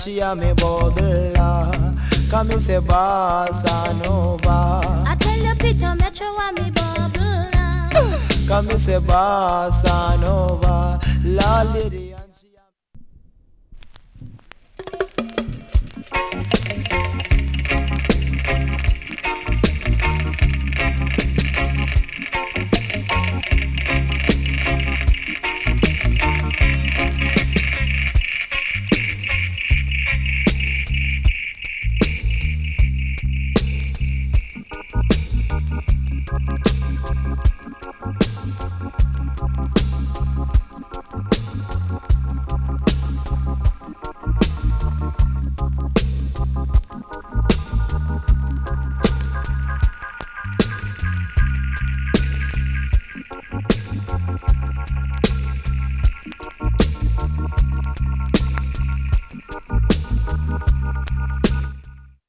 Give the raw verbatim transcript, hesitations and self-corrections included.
she a me bubble. Come me say bossa nova. I tell you Peter Metro want me bubble. Come me say bossa nova.